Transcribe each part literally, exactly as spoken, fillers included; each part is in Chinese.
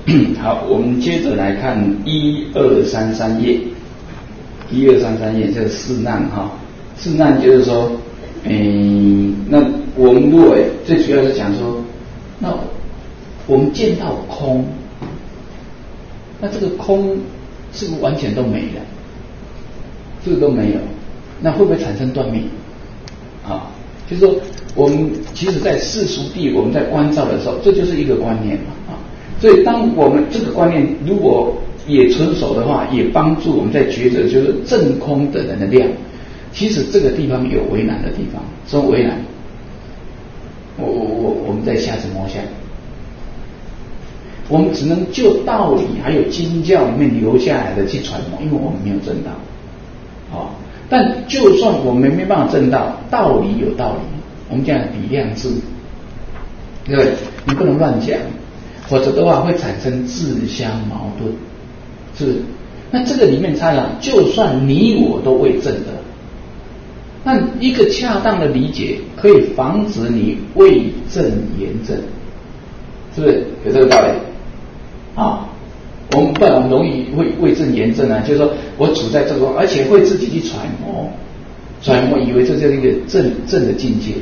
好，我们接着来看一二三三页，一二三三页这个四难哈，四难就是说，嗯，那我们如果最主要是讲说，那我们见到空，那这个空是不是完全都没了？这个都没有，那会不会产生断灭？啊，就是说我们其实在世俗谛我们在观照的时候，这就是一个观念嘛啊。所以当我们这个观念如果也纯熟的话，也帮助我们在觉得就是正空的能量。其实这个地方有为难的地方，什么为难？我我我我们在下次摸下，我们只能就道理还有经教里面留下来的去揣摩，因为我们没有证道。哦，但就算我们没办法证道，道理有道理，我们讲比量制，对不对？你不能乱讲，否则的话会产生自相矛盾，是不是？那这个里面差了，就算你我都未证的，那一个恰当的理解可以防止你未证言证，是不是有这个道理？啊？我们不然容易会未证言证啊，就是说我处在这个，而且会自己去揣摩，揣摩以为这就是一个正正的境界，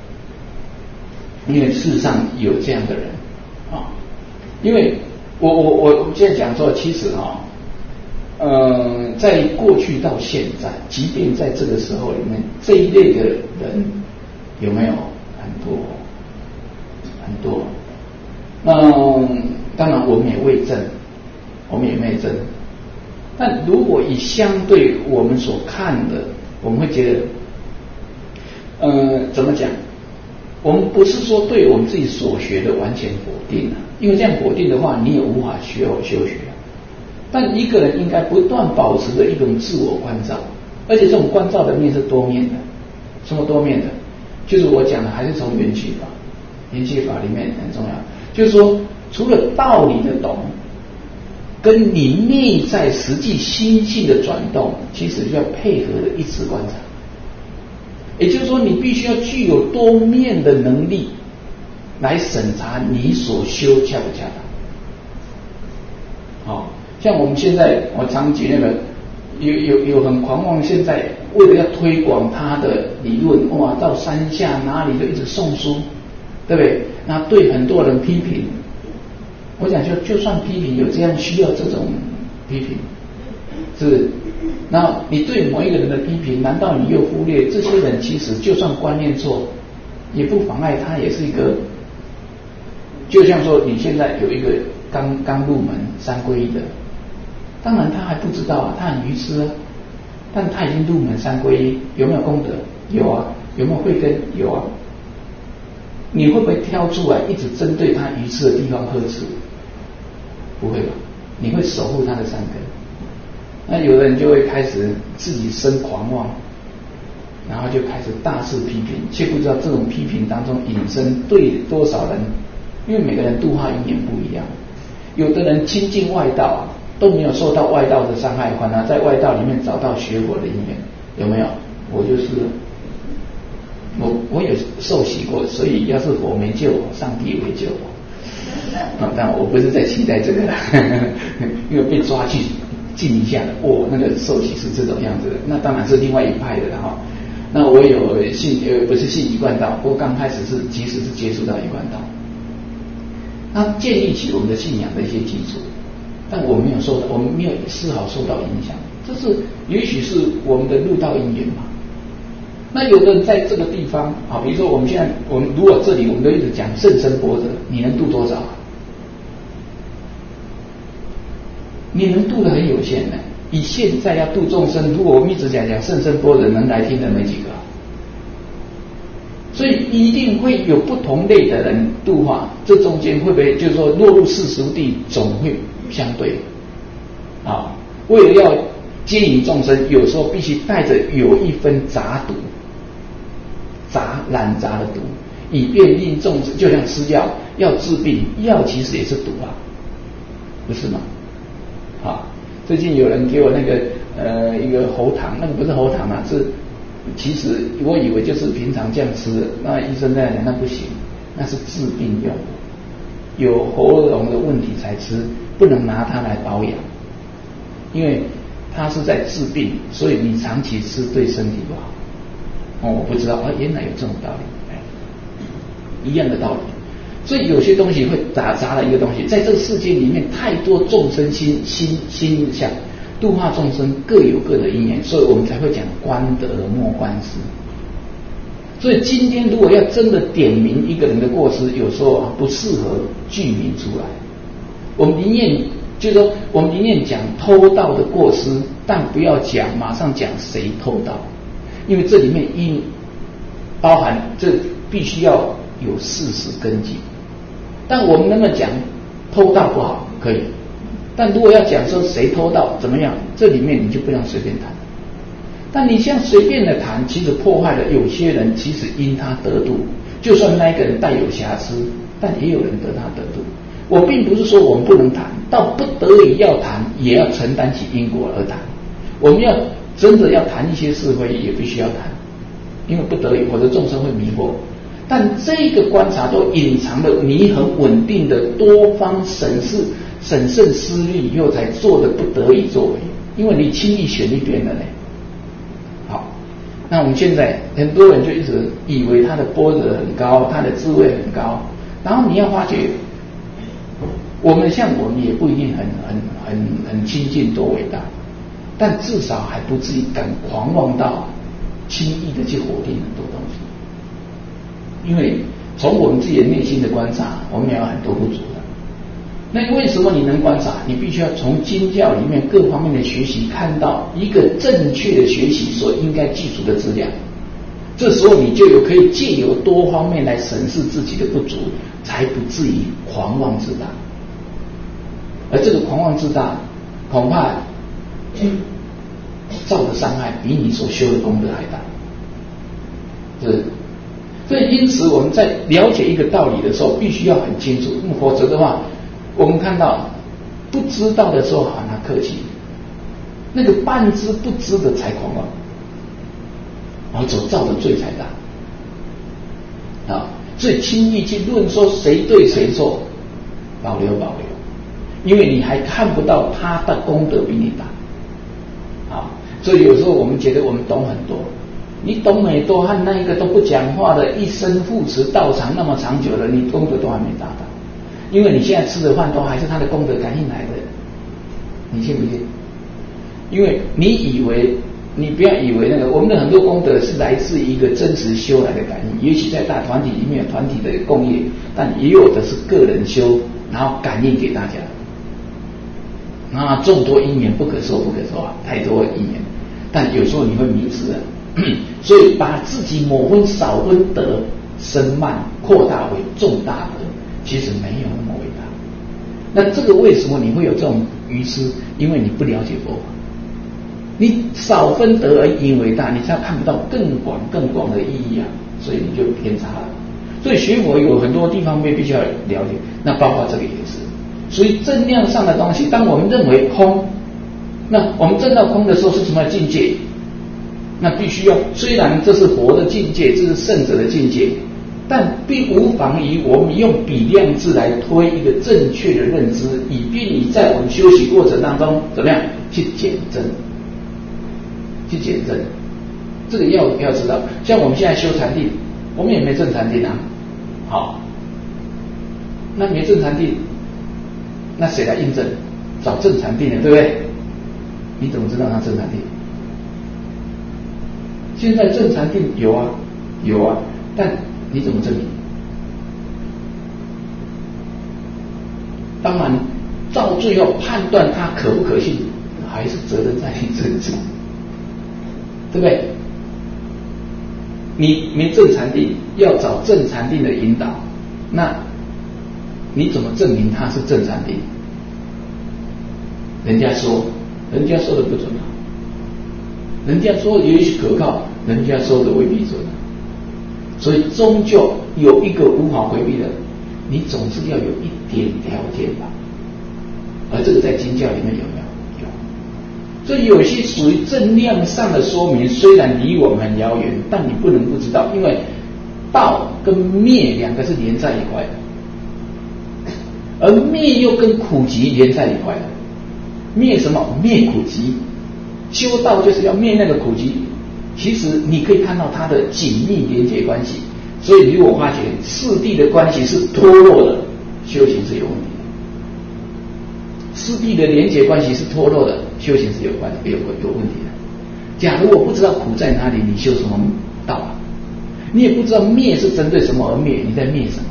因为事实上有这样的人啊，因为我我我现在讲说，其实啊，呃，在过去到现在，即便在这个时候里面，这一类的人有没有很多很多？那当然我们也未证。我们也没证，但如果以相对我们所看的，我们会觉得，呃，怎么讲？我们不是说对我们自己所学的完全否定啊，因为这样否定的话，你也无法学好修学。但一个人应该不断保持着一种自我关照，而且这种关照的面是多面的。什么多面的？就是我讲的，还是从缘起法，缘起法里面很重要，就是说，除了道理的懂。跟你内在实际心性的转动，其实要配合的一致观察。也就是说，你必须要具有多面的能力，来审查你所修恰不恰当。好，像我们现在，我常举那个有有有很狂妄，现在为了要推广他的理论，哇，到山下哪里都一直送书，对不对？那对很多人批评。我讲就就算批评有这样需要这种批评，是不是？然后你对某一个人的批评，难道你又忽略这些人其实就算观念错，也不妨碍他也是一个，就像说你现在有一个刚刚入门三皈依的，当然他还不知道啊，他很愚痴啊，但他已经入门三皈依，有没有功德？有啊，有没有慧根？有啊。你会不会挑出来一直针对他愚痴的地方呵斥？不会吧，你会守护他的善根。那有的人就会开始自己生狂妄，然后就开始大肆批评，却不知道这种批评当中引申对多少人，因为每个人度化因缘不一样。有的人亲近外道啊，都没有受到外道的伤害，反而在外道里面找到学佛的因缘，有没有？我就是。我我有受洗过，所以要是佛没救我，上帝也会救我。啊，但我不是在期待这个啦，呵呵，因为被抓去禁一下的，哦，那个受洗是这种样子的，那当然是另外一派的了哈。那我有信呃不是信一贯道，不过刚开始是其实是接触到一贯道，那建立起我们的信仰的一些基础，但我没有受到，我们没有丝毫受到影响，这是也许是我们的入道因缘嘛。那有的人在这个地方啊，比如说我们现在，我们如果这里我们都一直讲甚深般若，你能度多少啊？你能度的很有限的。以现在要度众生，如果我们一直讲讲甚深般若，能来听的没几个。所以一定会有不同类的人度化，这中间会不会就是说落入世俗谛，总会相对啊？为了要接引众生，有时候必须带着有一分杂毒。杂染杂的毒，以便令众生，就像吃药，要治病，药其实也是毒啊，不是吗？啊，最近有人给我那个呃一个喉糖，那个不是喉糖啊，是其实我以为就是平常这样吃的，那医生在讲那不行，那是治病用的， 有喉咙的问题才吃，不能拿它来保养，因为它是在治病，所以你长期吃对身体不好。哦，我不知道啊，原来有这种道理，哎，一样的道理。所以有些东西会打杂了一个东西，在这个世界里面太多众生心心心想度化众生各有各的因缘，所以我们才会讲观德莫观失。所以今天如果要真的点名一个人的过失，有时候啊不适合具名出来。我们宁愿就是说，我们宁愿讲偷盗的过失，但不要讲马上讲谁偷盗，因为这里面因包含这必须要有事实根据。但我们能不能讲偷盗不好？可以。但如果要讲说谁偷盗怎么样，这里面你就不要随便谈。但你像随便的谈，其实破坏了有些人其实因他得度，就算那个人带有瑕疵，但也有人得他得度。我并不是说我们不能谈，到不得已要谈，也要承担起因果而谈。我们要真的要谈一些是非，也必须要谈，因为不得已，否则众生会迷惑。但这个观察都隐藏了你很稳定的多方审视、审慎思虑以后才做的不得已作为，因为你轻易选一边了呢。好，那我们现在很多人就一直以为他的波折很高，他的智慧很高，然后你要发觉，我们像我们也不一定很很很很亲近多伟大，但至少还不至于敢狂妄到轻易的去否定很多东西。因为从我们自己的内心的观察，我们也有很多不足的。那为什么你能观察？你必须要从经教里面各方面的学习，看到一个正确的学习所应该记住的资料。这时候你就有可以借由多方面来审视自己的不足，才不至于狂妄自大。而这个狂妄自大，恐怕造的伤害比你所修的功德还大。是。所以因此我们在了解一个道理的时候，必须要很清楚，否则的话，我们看到不知道的时候喊他客气，那个半知不知的才狂妄，然后所造的罪才大啊！所以轻易去论说谁对谁错，保留保留，因为你还看不到他的功德比你大啊！所以有时候我们觉得我们懂很多。你懂很多和那一个都不讲话的，一生护持道场那么长久了，你功德都还没达到，因为你现在吃的饭都还是他的功德感应来的，你信不信？因为你以为，你不要以为那个我们的很多功德是来自一个真实修来的感应，也许在大团体里面有团体的共业，但也有的是个人修，然后感应给大家。那众多因缘不可说不可说啊，太多因缘，但有时候你会迷失了。所以把自己某分少分德升慢扩大为重大德，其实没有那么伟大。那这个为什么你会有这种愚痴？因为你不了解佛法，你少分德而以为大，你才看不到更广更广的意义啊，所以你就偏差了。所以学佛有很多地方面必须要了解，那包括这个也是。所以正量上的东西，当我们认为空，那我们证到空的时候是什么境界？那必须要，虽然这是佛的境界，这是圣者的境界，但并无妨于我们用比量智来推一个正确的认知，以便你在我们修习过程当中怎么样去检证，去检证。这个要要知道，像我们现在修禅定，我们也没证禅定啊，好，那没证禅定，那谁来印证？找证禅定的，对不对？你怎么知道他证禅定？现在证禅定有啊，有啊，但你怎么证明？当然，到最后判断它可不可信，还是责任在你自己，对不对？你没证禅定，要找证禅定的引导，那你怎么证明它是证禅定？人家说，人家说的不准啊。人家说也许可靠，人家说的未必准，所以终究有一个无法回避的，你总是要有一点条件吧。而这个在经教里面有没有？有。所以有些属于正量上的说明，虽然离我们很遥远，但你不能不知道，因为道跟灭两个是连在一块的。 而灭又跟苦集连在一块的。灭什么？灭苦集。修道就是要灭那个苦集。其实你可以看到它的紧密连结关系。所以如果发觉四谛的关系是脱落的，修行是有问题的。四谛的连结关系是脱落的，修行是有关有有问题的。假如我不知道苦在哪里，你修什么道啊？你也不知道灭是针对什么而灭，你在灭什么？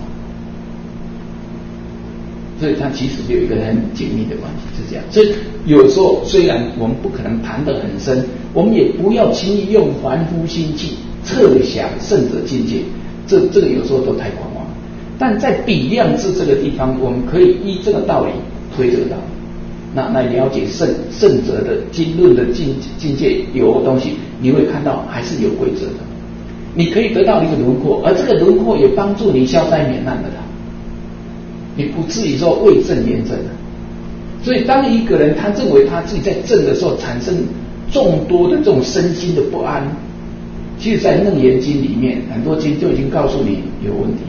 所以它其实有一个很紧密的关系，是这样。所以有时候虽然我们不可能谈得很深，我们也不要轻易用凡夫心计测想圣者境界，这这个有时候都太狂妄了。但在比量智这个地方，我们可以依这个道理推这个道理。那那了解圣圣者的经论的境境界有东西，你会看到还是有规则的。你可以得到一个轮廓，而这个轮廓也帮助你消灾免难的啦。你不至于说为正言正的。所以当一个人他认为他自己在正的时候产生众多的这种身心的不安，其实在楞严经里面很多经就已经告诉你有问题。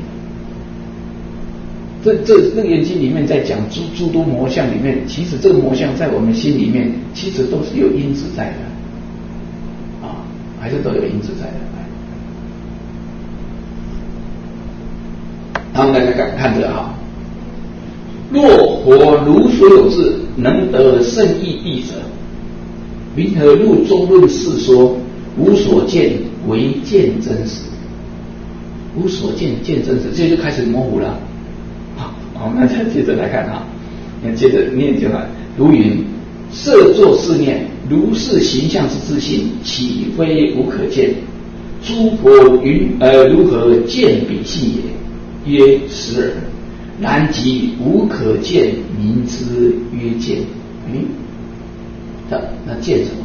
这这楞严经里面在讲诸诸多魔相里面，其实这个魔相在我们心里面其实都是有因子在的啊，还是都有因子在的。他们大家看看这个哈，若火如所有智，能得圣义谛者，云何入中论世说？无所见为见真实，无所见见真实，这就开始模糊了。好，好，那再接着来看哈，你接着念就好。如云：设作是念，如是形象之自性，岂非无可见？诸佛云呃如何见彼性也？曰实耳。然即无可见，名之曰见。嗯，那那见什么？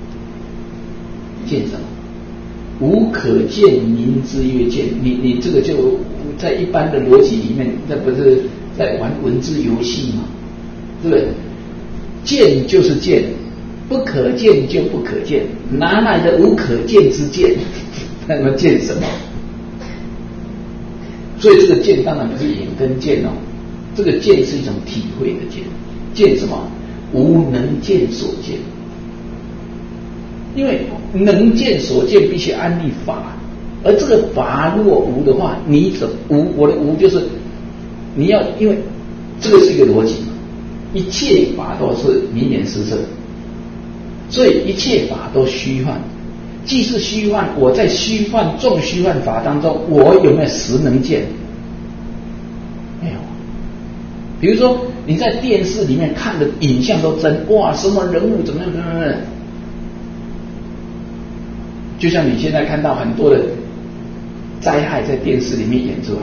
见什么？无可见，名之曰见。你你这个就在一般的逻辑里面，那不是在玩文字游戏吗？对不对？见就是见，不可见就不可见，哪来的无可见之见？那么见什么？所以这个见当然不是眼根见哦，这个见是一种体会的见。见什么？无能见所见。因为能见所见必须安立法，而这个法如果无的话，你怎无？我的无就是你要，因为这个是一个逻辑嘛，一切法都是名言施设，所以一切法都虚幻。既是虚幻，我在虚幻众虚幻法当中，我有没有实能见？没有。比如说你在电视里面看的影像都真，哇，什么人物怎么样怎么样，就像你现在看到很多的灾害在电视里面演出来，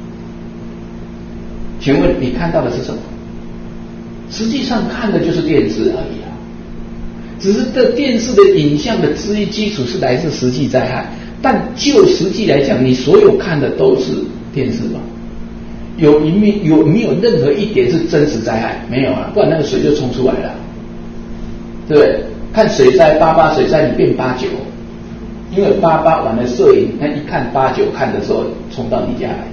请问你看到的是什么？实际上看的就是电视而已啊。只是这电视的影像的之一基础是来自实际灾害，但就实际来讲，你所有看的都是电视吧？有一面有没有任何一点是真实灾害？没有啊，不然那个水就冲出来了，对不对？看水灾八八水灾，你变八九，因为八八完了摄影，那一看八九看的时候冲到你家来，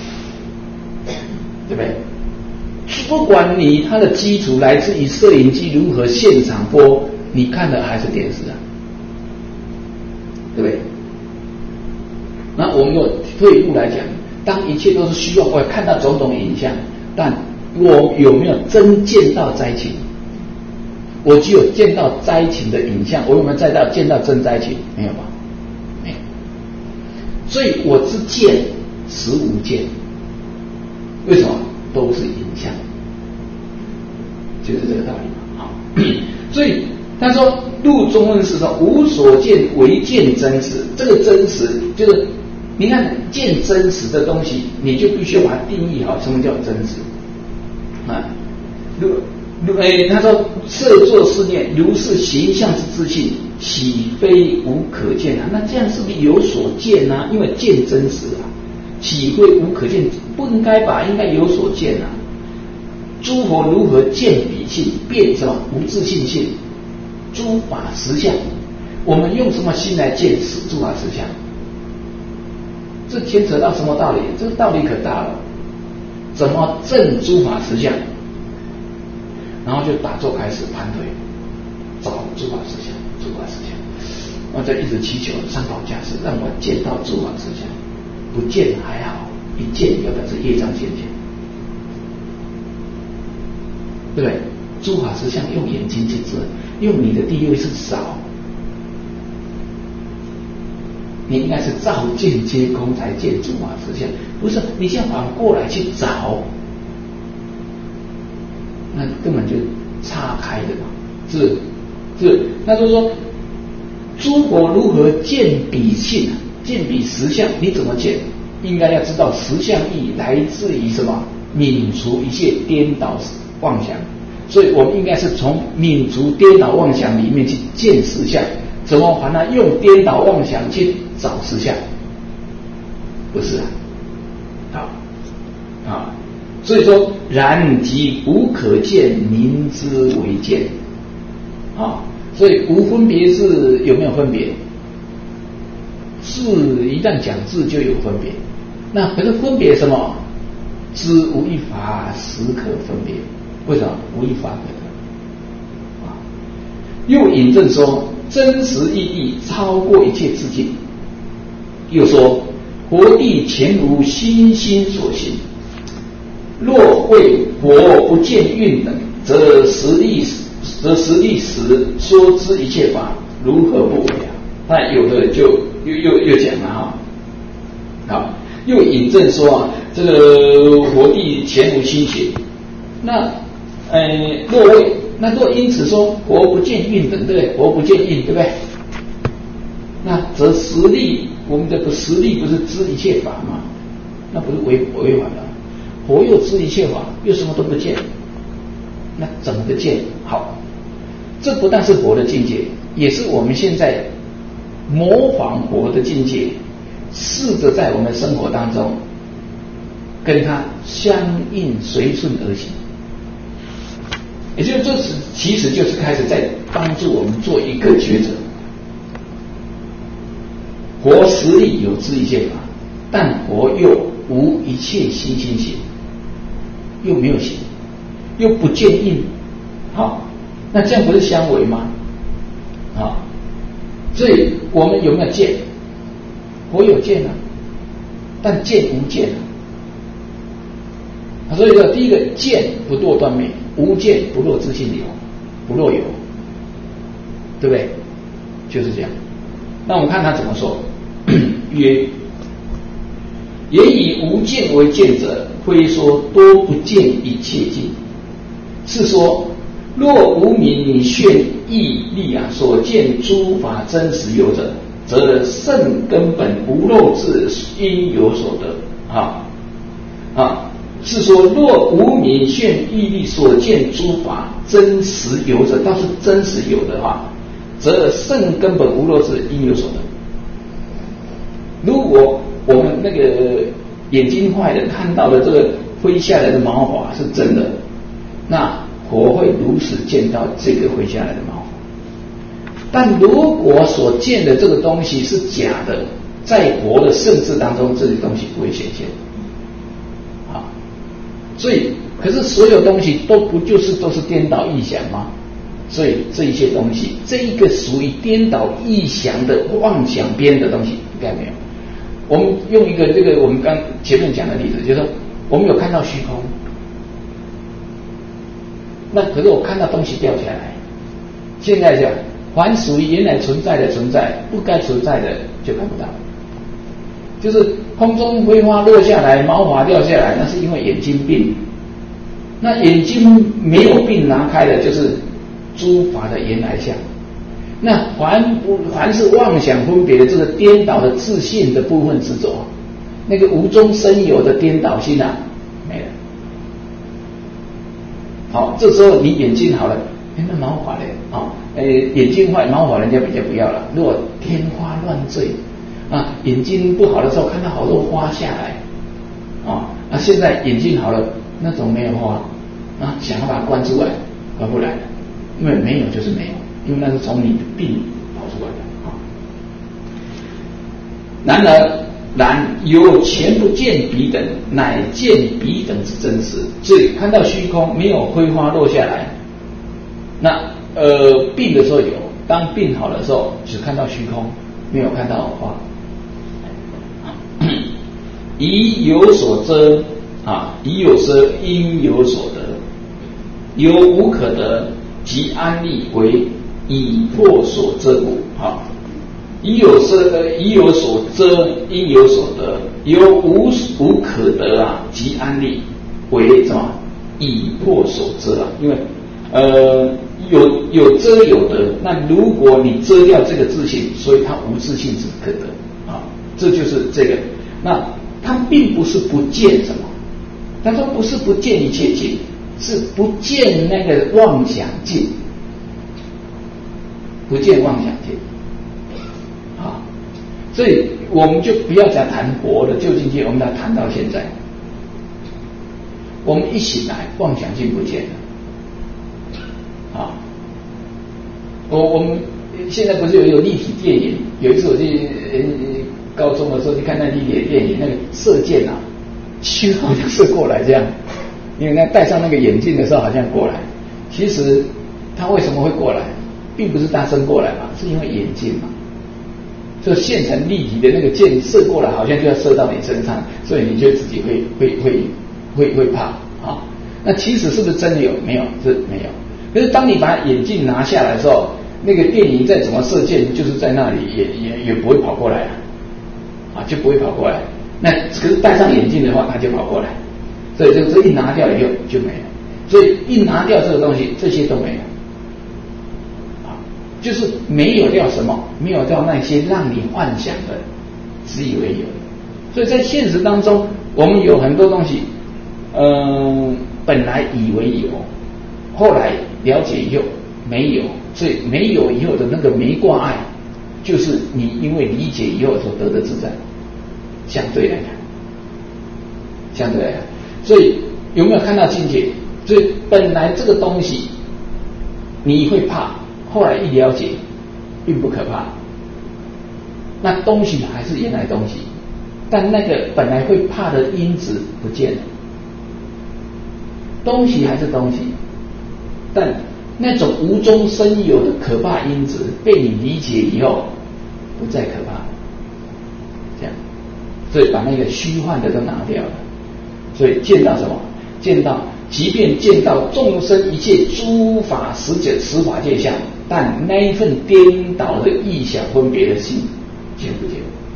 对不对？不管你它的基础来自于摄影机如何现场播，你看的还是电视啊，对不对？那我们有退一步来讲，当一切都是虚幻，我看到种种影像，但我有没有真见到灾情？我只有见到灾情的影像，我有没有再到见到真灾情？没有吧？没有。所以我之见实无见，为什么？都是影像，就是这个道理嘛。好，所以他说入中论是说无所见为见真实，这个真实就是你看见真实的东西，你就必须要把它定义好，什么叫真实啊？如如诶，他说设作是念，如是形象之自性，岂非无可见啊？那这样是不是有所见啊？因为见真实啊。岂会无可见？不应该吧？应该有所见啊！诸佛如何见彼性？变什么？无自性性。诸法实相，我们用什么心来见诸法实相？这牵扯到什么道理？这个道理可大了。 怎么证诸法实相？然后就打坐开始盘腿，找诸法实相，诸法实相。我就一直祈求三宝加持，让我见到诸法实相。不见还好，一见要表示业障现前，对不对？诸法实相用眼睛去知，用你的第六意识扫。你应该是照见皆空才见诸法实相，不是你先反过来去找，那根本就岔开的嘛，是是。那就是说，诸佛如何见彼性，见彼实相？你怎么见？应该要知道实相义来自于什么？泯除一切颠倒妄想。所以我们应该是从泯除颠倒妄想里面去见实相。怎么还呢？用颠倒妄想去找实相？不是啊，好啊，所以说然即不可见，明之为见啊。所以无分别智有没有分别？智一旦讲智就有分别，那可是分别什么？知无一法实可分别，为什么？无一法可得啊。又引证说，真实意义超过一切自境。又说，佛地前无心心所行，若为佛不见运等，则实力则实力时说知一切法，如何不为啊？那有的就又又又讲了哈，好，又引证说啊，这个佛地前无心行，那呃若为那若因此说佛不见运等，对不对？佛不见运，对不对？那则实力，我们这个实力不是知一切法吗？那不是违违反了？佛又知一切法，又什么都不见，那怎么个见？好，这不但是佛的境界，也是我们现在模仿佛的境界，试着在我们生活当中跟它相应随顺而行。也就是这是其实就是开始在帮助我们做一个抉择。佛实力有知一切法，但佛又无一切心心行，又没有行，又不见应，好，那这样不是相违吗？啊，所以我们有没有见？佛有见啊，但见无见啊。所以说，第一个见不堕断灭，无见不落自性有，不落有，对不对？就是这样。那我们看他怎么说。曰：言以无见为见者，非说多不见一切境，是说若无明眩义力啊所见诸法真实有者，则圣根本无漏智应有所得啊啊！是说若无明眩义力所见诸法真实有者，倒是真实有的话，则圣根本无漏智应有所得。如果我们那个眼睛坏的看到的这个飞下来的毛发是真的，那佛会如实见到这个飞下来的毛发。但如果所见的这个东西是假的，在佛的圣智当中，这些东西不会显现啊。所以，可是所有东西都不就是都是颠倒臆想吗？所以这一些东西，这一个属于颠倒臆想的妄想边的东西，应该没有。我们用一个这个我们刚前面讲的例子，就是说我们有看到虚空，那可是我看到东西掉下来。现在讲，凡属于原来存在的存在，不该存在的就看不到。就是空中飞花落下来，毛发掉下来，那是因为眼睛病。那眼睛没有病拿开的，就是诸法的原来相。那凡不凡是妄想分别的这个颠倒的自信的部分执着，那个无中生有的颠倒心啊，没了。好，这时候你眼睛好了，哎，那毛发嘞啊，哎，眼睛坏毛发人家比较不要了。如果天花乱坠啊，眼睛不好的时候看到好多花下来啊，那现在眼睛好了，那种没有花啊，想要把它关出来，关不来了，因为没有就是没有。因为那是从你的病跑出来的啊。然而然有前不见彼等，乃见彼等之真实。所以看到虚空，没有灰花落下来。那呃病的时候有，当病好的时候只看到虚空，没有看到花。以有所遮啊，以有遮因有所得，有无可得，即安立为以破所遮故。啊，以有遮以有所遮因有所得，有无无可得啊，即安立为什么？以破所遮啊，因为呃有有遮有得，那如果你遮掉这个自性，所以它无自性之可得啊，这就是这个。那它并不是不见什么，他说不是不见一切境，是不见那个妄想境，不见妄想境啊，所以我们就不要再谈佛的究竟境，我们要谈到现在，我们一醒来，妄想境不见了啊。我我们现在不是有一个立体电影？有一次我去呃高中的时候去看那立体的电影，那个射箭啊，去好像射过来这样，因为那戴上那个眼镜的时候好像过来。其实他为什么会过来，并不是大声过来嘛，是因为眼镜嘛。就现成立体的那个箭射过来，好像就要射到你身上，所以你就自己会会会会会怕啊。那其实是不是真的有？没有，是没有。可是当你把眼镜拿下来的时候，那个电影再怎么射箭，就是在那里也也也不会跑过来啊，啊就不会跑过来。那可是戴上眼镜的话，它就跑过来。所以这个一拿掉以后就没了。所以一拿掉这个东西，这些都没了。就是没有掉什么，没有掉那些让你幻想的只以为有。所以在现实当中，我们有很多东西，嗯、呃，本来以为有，后来了解以后没有，所以没有以后的那个没挂碍，就是你因为理解以后所得的自在。相对来看，相对来看，所以有没有看到境界？所以本来这个东西你会怕。后来一了解，并不可怕。那东西还是原来东西，但那个本来会怕的因子不见了。东西还是东西，但那种无中生有的可怕因子被你理解以后，不再可怕。这样，所以把那个虚幻的都拿掉了。所以见到什么？见到，即便见到众生一切诸法实解实法界相。但那一份颠倒的异想分别的心见不见？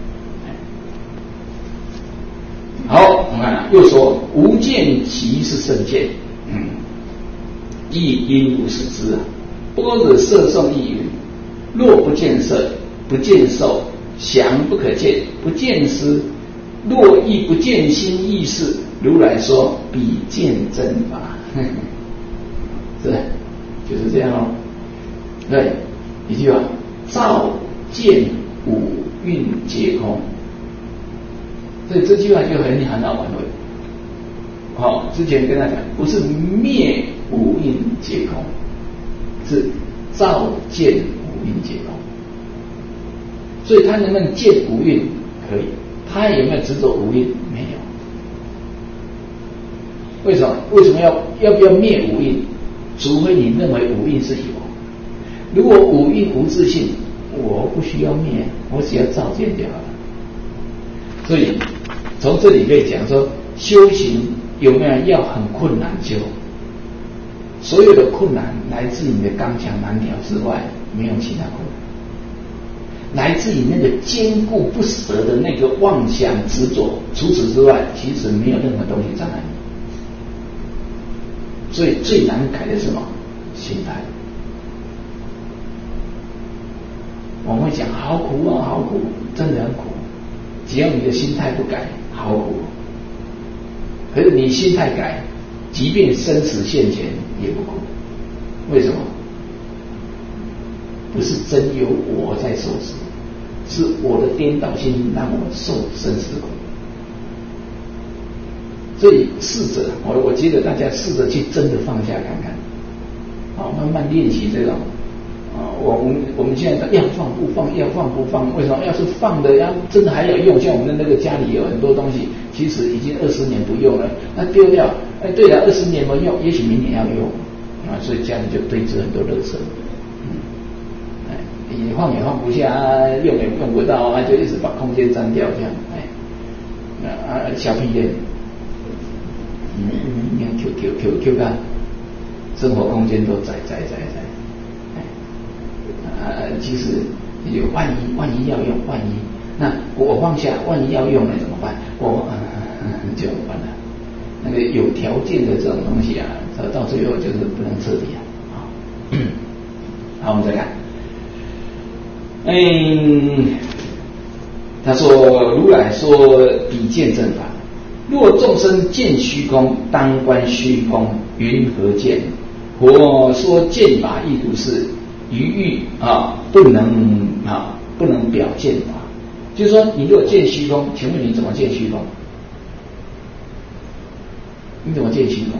好，我们看又说无见即是圣见，嗯，亦应如是知啊。般若摄受亦云：若不见色，不见受，想不可见，不见思，若亦不见心意识，如来说彼见真法。是，就是这样哦。对，一句话，照见五蕴皆空。所以这句话就很很好玩味。好、哦，之前跟他讲，不是灭五蕴皆空，是照见五蕴皆空。所以他能不能见五蕴？可以。他有没有执着五蕴？没有。为什么？为什么要要不要灭五蕴？除非你认为五蕴是有。如果五蕴无自性，我不需要灭，我只要照见就好了。所以从这里可以讲说，修行有没有要很困难修？所有的困难来自你的刚强难调之外，没有其他困难。来自于那个坚固不舍的那个妄想执着，除此之外，其实没有任何东西障碍你。所以最难改的是什么？心态。我们会讲好苦啊，好苦，真的很苦。只要你的心态不改，好苦。可是你心态改，即便生死现前也不苦。为什么？不是真有我在受死，是我的颠倒心让我受生死苦。所以试着，我我觉得大家试着去真的放下看看，好，慢慢练习这种啊，我们我们现在要放不放，要放不放？为什么？要是放的，要真的还要用，像我们的那个家里有很多东西，其实已经二十年不用了，那丢掉，哎，对了，二十年没用，也许明年要用啊，所以家里就堆置很多垃圾，嗯，哎，你放也放不下，用也用不到啊，就一直把空间占掉，这样，哎，啊，小屁眼，嗯，你看 Q Q Q Q 看，生活空间都窄窄窄窄。呃，其实有万一万一要用，万一那我放下，万一要用了怎么办？我、呃、就完了。那个有条件的这种东西啊，到到最后就是不能彻底啊。好，我们再看，嗯，他说如来说比见正法，若众生见虚空，当观虚空，云何见？佛说见法意图是。于欲啊，不能啊，不能表见法。就是说，你如果见虚空，请问你怎么见虚空？你怎么见虚空？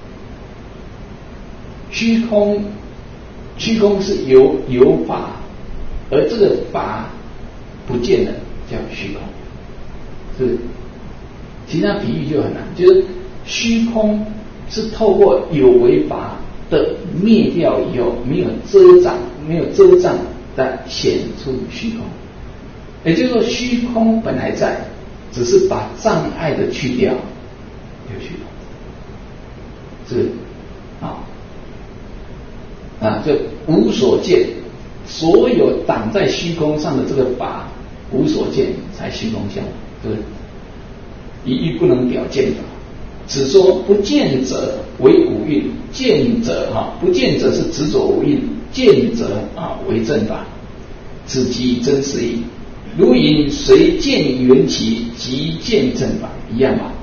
虚空，虚空是有有法，而这个法不见了，叫虚空，是不是？其他比喻就很难，就是虚空是透过有为法的灭掉以后，没有遮障，没有遮障的显出虚空。也就是说，虚空本来在，只是把障碍的去掉，有虚空，是啊啊，就无所见，所有挡在虚空上的这个法无所见，才虚空相，是不是？一欲不能表见法。只说不见者为五蕴，见者哈、啊，不见者是执着五蕴，见者啊为正法，此即真实义。如云随见缘起，即见正法，一样吧？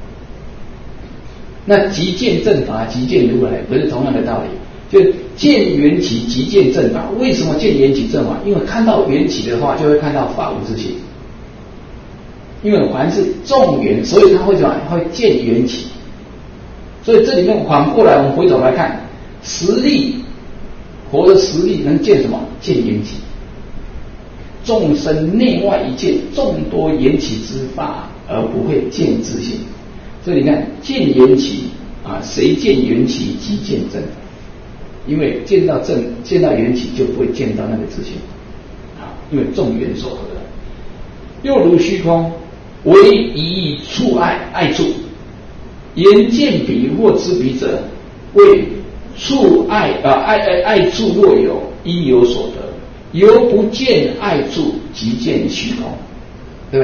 那即见正法，即见如来，不是同样的道理？就见缘起，即见正法。为什么见缘起正法？因为看到缘起的话，就会看到法无自性。因为凡是众缘，所以他会怎么会见缘起？所以这里面反过来，我们回头来看，实力，活的实力能见什么？见缘起。众生内外一见，众多缘起之法，而不会见自性。所以你看，见缘起啊，谁见缘起即见正，因为见到正，见到缘起就不会见到那个自性啊，因为众缘所合。又如虚空。唯一处爱爱处，言见彼或知彼者，谓处爱啊爱爱爱处若有，应有所得。犹不见爱处，即见虚空，对不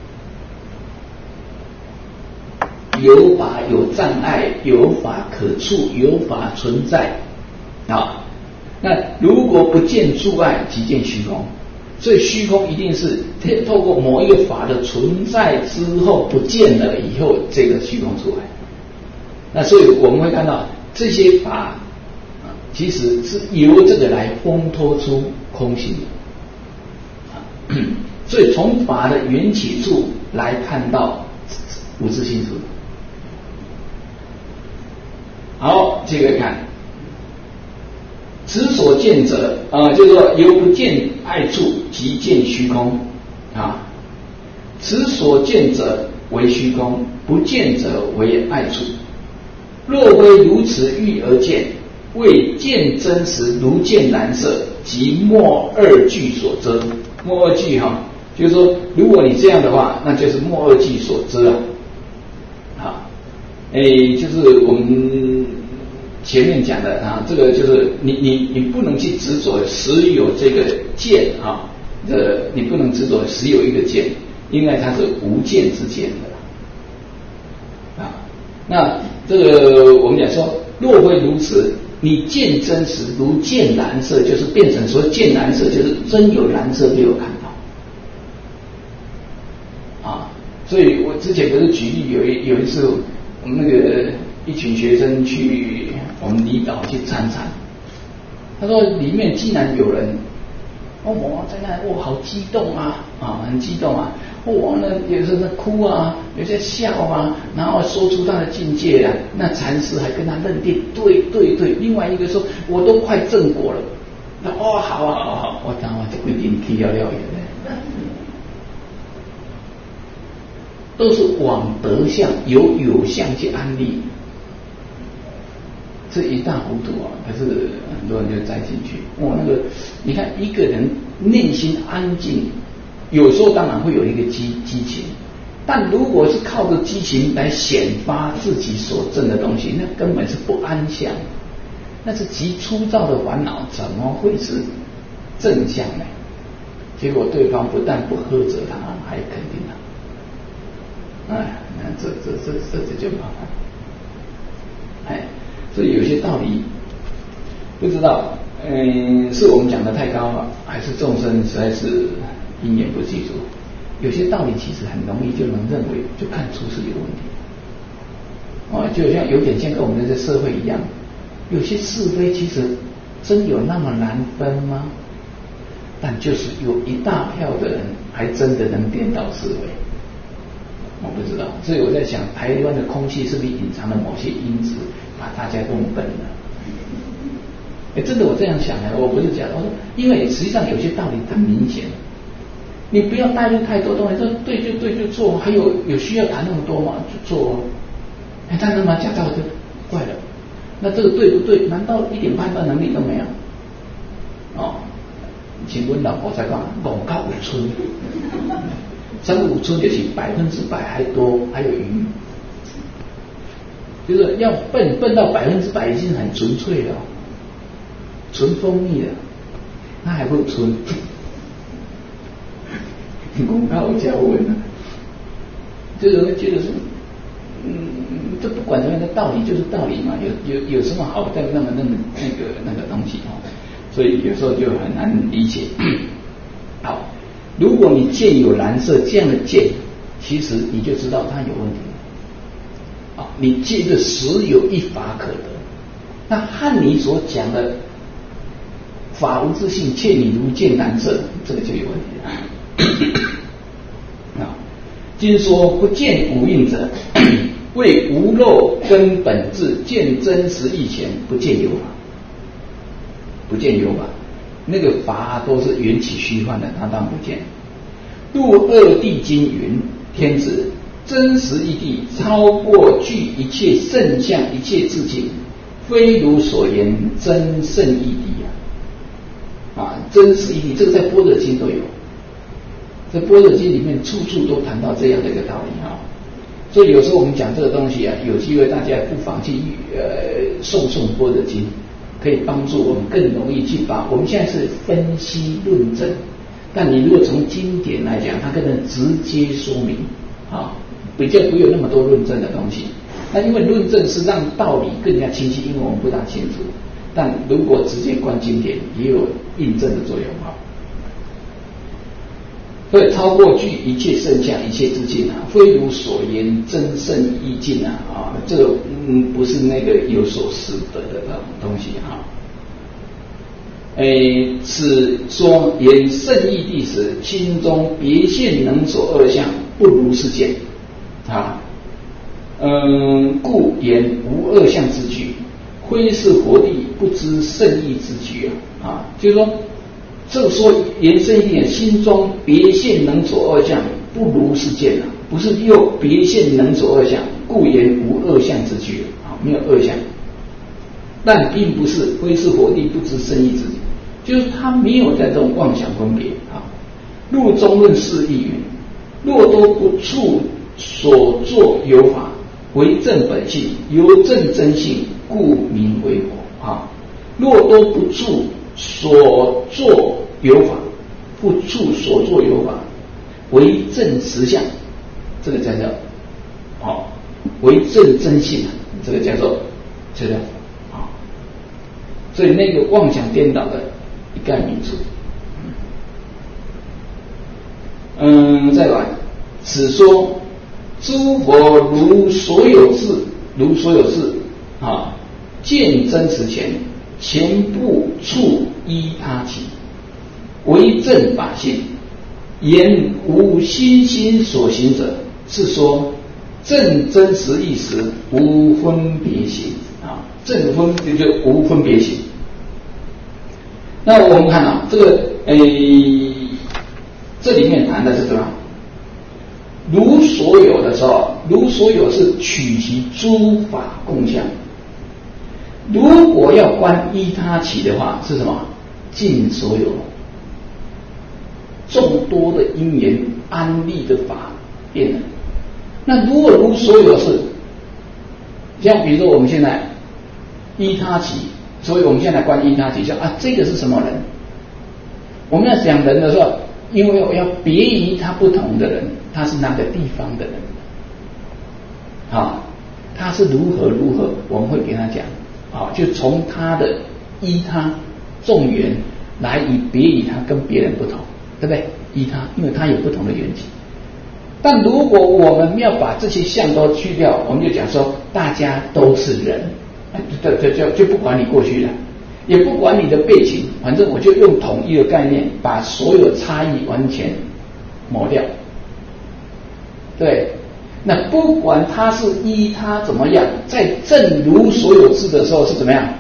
对？有法有障碍，有法可处，有法存在啊。那如果不见处爱，即见虚空。所以虚空一定是透过某一个法的存在之后不见了以后，这个虚空出来。那所以我们会看到这些法其实是由这个来烘托出空性的。所以从法的缘起处来看到无自性处。好，这个看。此所见者啊、呃，就是说犹不见爱处，即见虚空啊。此所见者为虚空，不见者为爱处。若非如此欲而见，为见真实如见蓝色，即末二句所遮。末二句哈、啊，就是说，如果你这样的话，那就是末二句所遮啊。啊，哎，就是我们。前面讲的啊，这个就是你你你不能去执着实有这个见啊，这你不能执着实有一个见，因为它是无见之见的啊。那这个我们讲说，若非如此，你见真实如见蓝色，就是变成说见蓝色，就是真有蓝色被我看到啊。所以我之前不是举例有一有一次我们那个一群学生去。我们离岛去参禅，他说里面竟然有人，哦，我在那，哦，好激动啊，啊，很激动啊，哦，那有时候在哭啊，有些笑啊，然后说出他的境界啊，那禅师还跟他认定，对对对，另外一个说，我都快正果了， 那哦，好啊，好好，我当我就规定去了了的，都是往德相由有相去安利，这一塌糊涂啊！可是很多人就栽进去。哇，那个你看一个人内心安静，有时候当然会有一个激激情，但如果是靠着激情来显发自己所证的东西，那根本是不安详。那是极粗糙的烦恼，怎么会是正向呢？结果对方不但不呵责他，还肯定他。哎，那这这这这这就麻烦。哎，所以有些道理不知道，嗯，是我们讲的太高了，还是众生实在是因缘不具足？有些道理其实很容易就能认为，就看出是有问题。哦，就像有点像跟我们这社会一样。有些是非其实真有那么难分吗？但就是有一大票的人还真的能颠倒思维，我不知道。所以我在想，台湾的空气是不是隐藏了某些因子，把大家弄笨了？哎，真的我这样想的，我不是假的。我说，因为实际上有些道理很明显，你不要带入太多东西，说对就对就做，还有有需要谈那么多嘛就做。哎，但他妈假造就怪了。那这个对不对？难道一点判断能力都没有？哦，请问老婆在讲广告五村，这个五村就是百分之百还多，还有余，就是要笨笨到百分之百已经很纯粹了，纯蜂蜜了，那还不纯广告加文呢？这个觉得是。嗯，这不管什么的道理就是道理嘛，有有有什么好在那么那么那个那个东西哦，所以有时候就很难理解。好，如果你见有蓝色这样的见，其实你就知道它有问题。啊，你见的实有一法可得，那和你所讲的法无自性，见你如见蓝色，这个就有问题了。啊，今说不见五蕴者。为无漏根本质，见真实义前，不见有法，不见有法，那个法都是缘起虚幻的，他当不见。入二谛经云：天子真实义谛，超过具一切圣相，一切自境，非如所言真圣义谛啊！啊，真实义谛，这个在般若经都有，在般若经里面处处都谈到这样的一个道理啊。所以有时候我们讲这个东西啊，有机会大家不妨去呃诵诵般若经，可以帮助我们更容易去把我们现在是分析论证，但你如果从经典来讲，它可能直接说明啊，比较不有那么多论证的东西。那因为论证是让道理更加清晰，因为我们不大清楚，但如果直接观经典，也有印证的作用啊。所以超过具一切圣相，一切自境啊，非如所言真圣意境啊啊，这个嗯不是那个有所识得的那种东西啊。诶，此说言圣义谛时，心中别现能所二相，不如是见啊。嗯，故言无二相之句，非是佛地不知圣义之句啊啊，就是说。这个说言圣义谛，心中别现能所二相，不如是见啊，不是又别现能所二相，故言无二相之句啊，没有二相。但并不是非是佛地不知圣义之句，就是他没有在这种妄想分别啊。入中论释义云：若都不处所作有法，为正本性，由正真性，故名为佛啊。若都不处所作有法，不处所作有法，为正实相，这个叫做好，为正真性，这个叫做这个啊。所以那个妄想颠倒的一概泯除。嗯，再来，此说诸佛如所有事，如所有事啊，见真实前，前不处依他起，为正法性，言无心心所行者，是说正真实义时无分别心啊，正分就是无分别心。 那我们看啊，这个诶，这里面谈的是什么？如所有的时候，如所有是取其诸法共相。如果要观依他起的话，是什么？尽所有众多的因缘安立的法变了。那如果如所有是，像比如说我们现在依他起，所以我们现在观依他起，说啊，这个是什么人？我们要讲人的时候，因为要别于他不同的人，他是哪个地方的人？啊，他是如何如何，我们会给他讲。啊，就从他的依他众缘来以别于他跟别人不同，对不对？依他，因为他有不同的缘起。但如果我们要把这些相都去掉，我们就讲说大家都是人，就就就就不管你过去了，也不管你的背景，反正我就用统一的概念，把所有差异完全抹掉。对。那不管他是依他怎么样，在正如所有智的时候是怎么样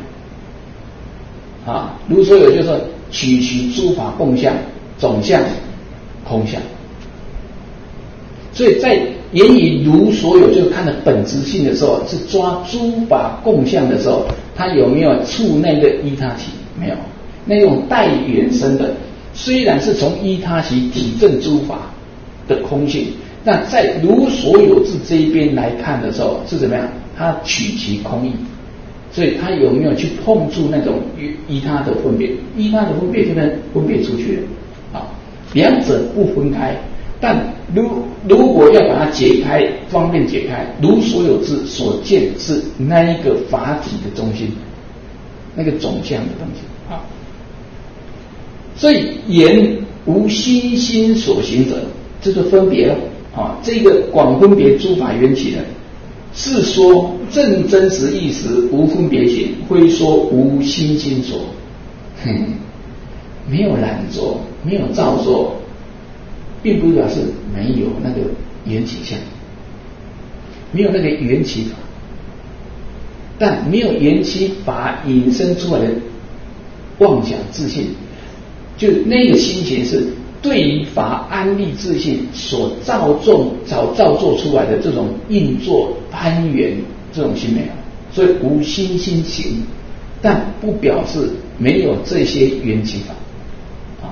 啊？如所有就是取其诸法共相、总相、空相。所以在言语如所有，就是看的本质性的时候，是抓诸法共相的时候，他有没有触那个依他起？没有。那种带缘生的，虽然是从依他起体证诸法的空性。那在如所有智这一边来看的时候是怎么样？他取其空义，所以他有没有去碰触那种依他的分别？依他的分别就能分别出去了啊，两者不分开。但如如果要把它解开，方便解开，如所有智所见是那一个法体的中心，那个总相的东西啊。所以言无心心所行者，这就分别了。啊，这个广分别诸法缘起的，是说正真实义时无分别行，非说无心心所。哼，没有染着，没有造作，并不表示没有那个缘起相，没有那个缘起法，但没有缘起法引申出来的妄想自信，就那个心情是。对于法安立自信所造作、早造作出来的这种运作攀缘这种心没有，所以无心心行，但不表示没有这些缘起法。啊，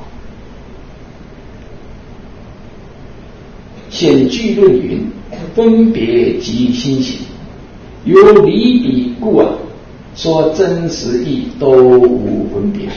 显句论云：分别即心行，由离彼故啊，说真实义都无分别。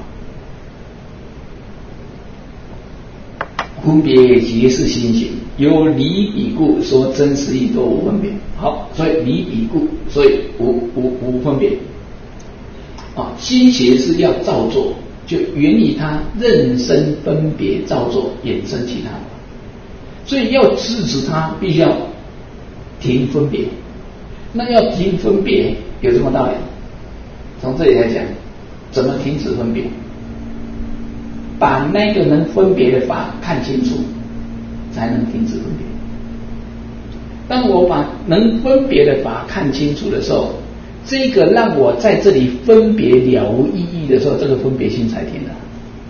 分别即是心行，由离彼故说真实义都无分别。好，所以离彼故，所以无无无分别。啊，心行是要造作，就源于它认生分别造作，衍生其他。所以要制止它，必须要停分别。那要停分别有什么道理？从这里来讲，怎么停止分别？把那个能分别的法看清楚，才能停止分别。当我把能分别的法看清楚的时候，这个让我在这里分别了无意义的时候，这个分别心才停了。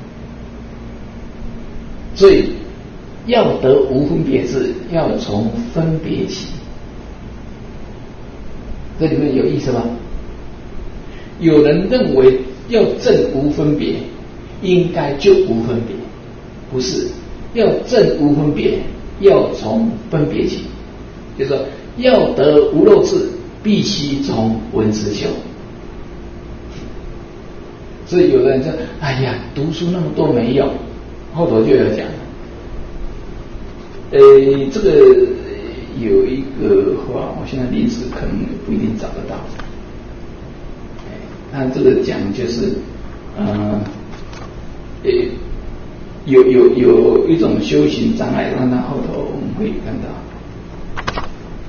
所以要得无分别智，要从分别起。这里面有意思吗？有人认为要证无分别，应该就无分别，不是，要证无分别，要从分别起，就是说要得无漏智，必须从闻思修。所以有的人说：“哎呀，读书那么多没用。”后头就要讲，呃，这个有一个话，我现在临时可能不一定找得到。他这个讲就是，呃。呃，有有有一种修行障碍，让他后头我们会看到。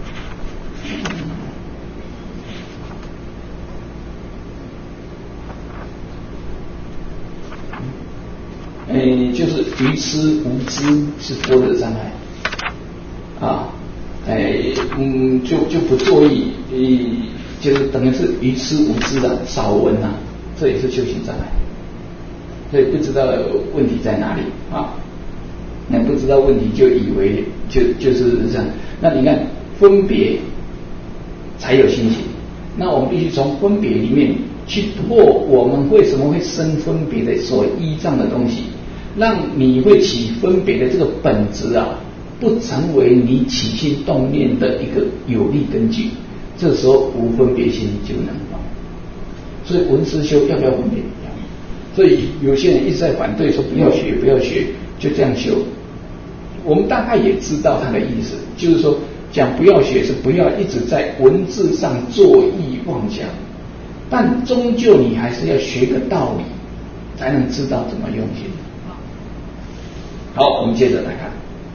呃，就是愚痴无知是多的障碍啊，哎，嗯，就就不作意，呃，就是等于是愚痴无知的少闻啊，这也是修行障碍。 所以不知道问题在哪里啊？那不知道问题就以为就就是这样。那你看分别才有心行，那我们必须从分别里面去破我们为什么会生分别的所依仗的东西，让你会起分别的这个本质啊，不成为你起心动念的一个有力根据。这时候无分别心就能动。所以闻思修要不要分别？所以有些人一直在反对说不要学不要学，就这样修。我们大概也知道他的意思，就是说讲不要学是不要一直在文字上作意妄想，但终究你还是要学个道理，才能知道怎么用心。好，我们接着来看，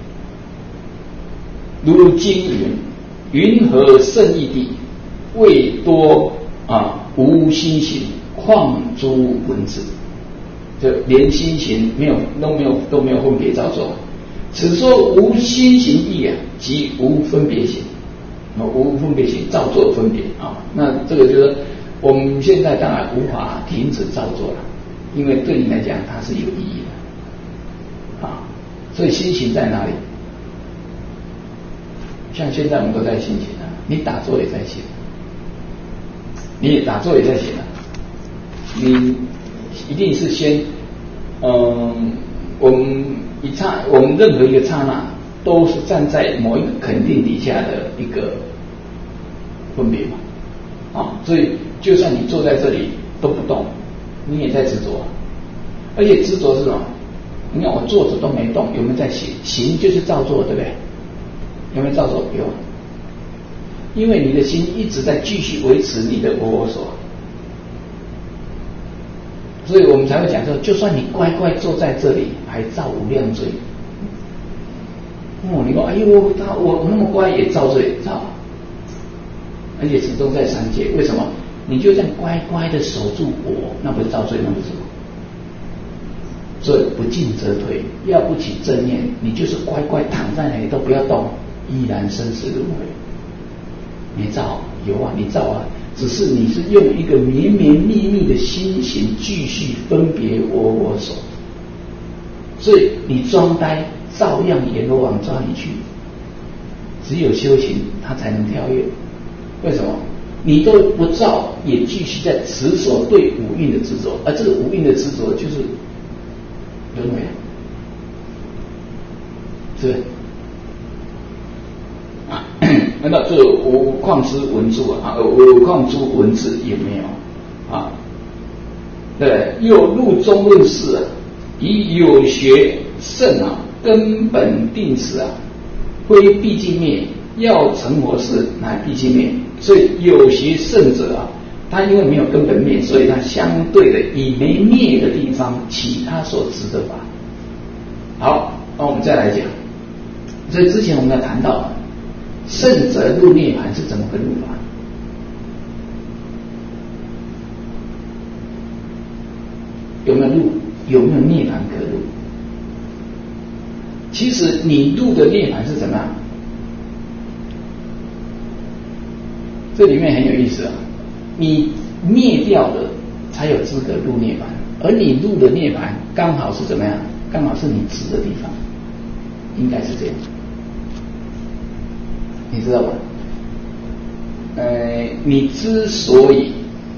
如经云：云何胜义地？未多啊，无心行，况诸文字。就连心行没有都没有都没有分别造作。此说无心行义啊，即无分别行，无分别行造作分别啊。那这个就是我们现在当然无法停止造作了，因为对你来讲它是有意义的啊。所以心行在哪里？像现在我们都在心行啊，你打坐也在行，你也打坐也在行啊，你一定是先，嗯，我们一刹，我们任何一个刹那都是站在某一个肯定底下的一个分别嘛，啊，所以就算你坐在这里都不动，你也在执着，而且执着是什么？你看我坐着都没动，有没有在行？行就是造作，对不对？有没有造作？有，因为你的心一直在继续维持你的我我所。所以我们才会讲说，就算你乖乖坐在这里，还造无量罪。哦，你说，哎呦，他我我那么乖也造罪，造，而且始终在三界。为什么？你就这样乖乖的守住我，那不是造罪，那不是什么？所以不进则退，要不起正念，你就是乖乖躺在那里都不要动，依然生死轮回。你造有啊，你造啊。只是你是用一个绵绵密密的心情继续分别我我所，所以你装呆照样阎罗王抓你去。只有修行他才能跳跃。为什么？你都不照，也继续在执着对五蕴的执着，而这个五蕴的执着就是轮回，是不是？啊，那这无况之文字啊，无况诸文字也没有啊。对，又入中论事啊，以有学圣啊，根本定此啊，非必尽灭，要成佛事乃必尽灭。所以有学圣者啊，他因为没有根本灭，所以他相对的以没灭的地方起他所执的法。好，那我们再来讲。所以之前我们要谈到圣者入涅槃是怎么个入法？有没有入？有没有涅槃可入？其实你入的涅槃是怎么样？这里面很有意思啊！你灭掉的才有资格入涅槃，而你入的涅槃刚好是怎么样？刚好是你执的地方，应该是这样。你知道吧？呃，你之所以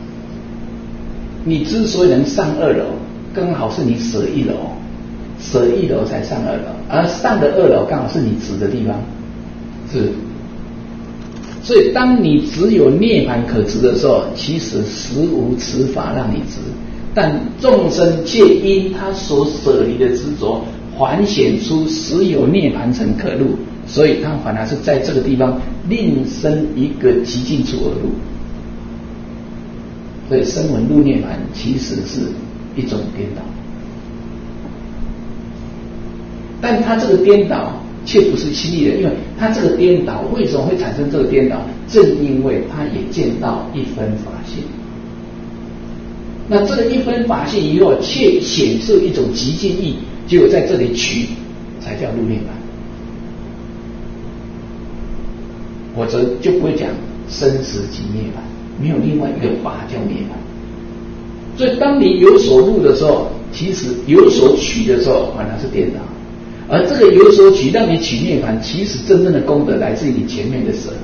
你之所以能上二楼，刚好是你舍一楼，舍一楼才上二楼，而上的二楼刚好是你执的地方，是。所以当你只有涅槃可执的时候，其实实无此法让你执，但众生却因他所舍离的执着，还显出实有涅槃城可入，所以他反而是在这个地方另生一个极尽处而入。所以声闻入涅槃其实是一种颠倒，但他这个颠倒却不是轻易的，因为他这个颠倒为什么会产生这个颠倒？正因为他也见到一分法性，那这个一分法性以后，却显示一种极尽义，结果在这里取才叫入涅槃，否则就不会讲生死即涅槃，没有另外一个法叫涅槃。 所以当你有所入的时候，其实有所取的时候反而是颠倒，而这个有所取让你取涅槃，其实真正的功德来自于你前面的舍，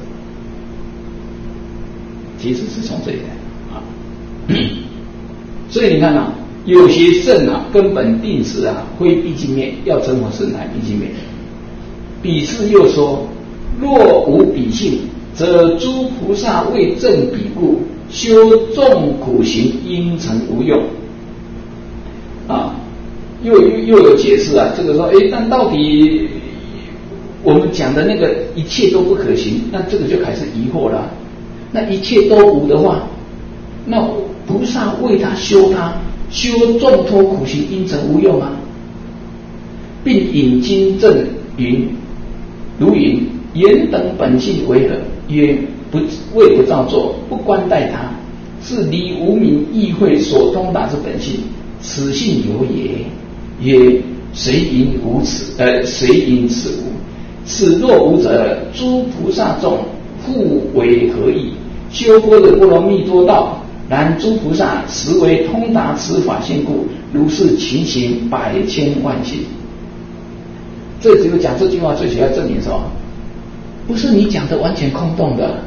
其实是从这里来啊。所以你看啊，有些圣啊，根本定时啊，非必尽灭，要成佛是乃必尽灭。彼次又说，若无彼性，则诸菩萨为证彼故，修众苦行，应成无用。啊，又又又有解释啊，这个说，哎，但到底我们讲的那个一切都不可行，那这个就开始疑惑了。那一切都无的话，那菩萨为他修他修众托苦行，应成无用啊，并引经证云，如云：言等本性为何？曰：不为不造作，不关待他，是离无明意会所通达之本性，此性有也。曰：谁因无此？呃，谁因此无？此若无者，诸菩萨众复为何意？修般若波罗蜜多道，然诸菩萨实为通达此法性故，如是勤行百千万行。这只有讲这句话最主要证明什么？不是你讲的完全空洞的。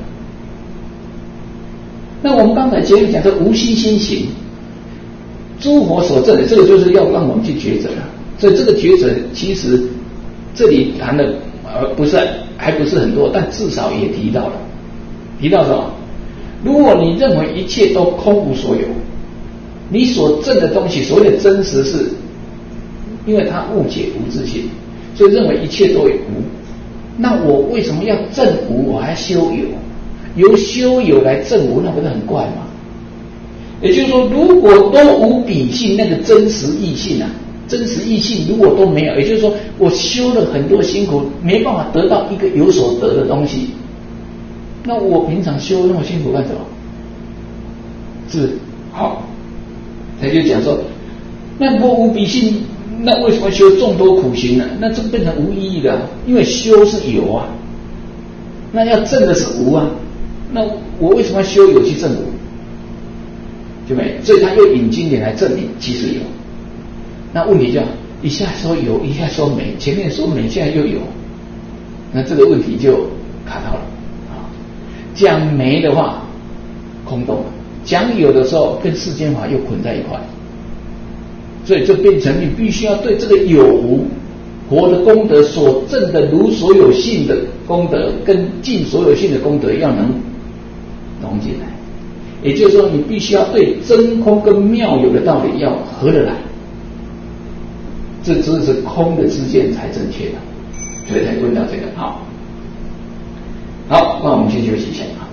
那我们刚才前面讲的无心心行，诸佛所证的，这个就是要让我们去抉择了。所以这个抉择其实这里谈的呃不是还不是很多，但至少也提到了。提到什么？如果你认为一切都空无所有，你所证的东西所谓的真实是，因为它误解无自性，所以认为一切都有无。那我为什么要证无？我还修有，由修有来证无，那不是很怪吗？也就是说，如果都无彼性，那个真实义性啊，真实义性如果都没有，也就是说，我修了很多辛苦，没办法得到一个有所得的东西，那我平常修那么辛苦干什么？是好，他就讲说，那如果无彼性，那为什么修众多苦行呢？那这变成无意义的，因为修是有啊，那要证的是无啊，那我为什么要修有去证无？对不对？所以他又引经典来证明其实有。那问题就一下说有，一下说没，前面说没，现在又有，那这个问题就卡到了啊。讲没的话空洞，讲有的时候跟世间法又捆在一块，所以就变成你必须要对这个有无佛的功德所证的如所有性的功德跟尽所有性的功德要能融进来。也就是说，你必须要对真空跟妙有的道理要合得来，这只是空的知见才正确的。所以才问到这个。好，好，那我们先休息一下。